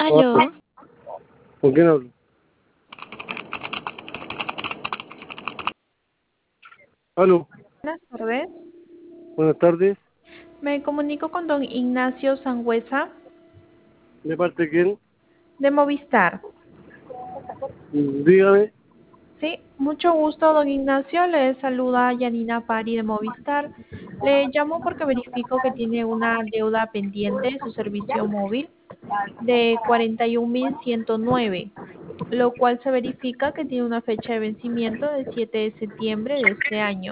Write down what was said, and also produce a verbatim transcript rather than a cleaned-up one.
Aló, Hola, ¿con quién hablo? Aló, buenas tardes. buenas tardes. Me comunico con don Ignacio Sangüesa ¿De parte de quién? de Movistar. Mm, Dígame. Sí, mucho gusto, don Ignacio. Le saluda Yanina Pari de Movistar. Le llamo porque verifico que tiene una deuda pendiente de su servicio móvil de cuarenta y un mil ciento nueve, lo cual se verifica que tiene una fecha de vencimiento del siete de septiembre de este año.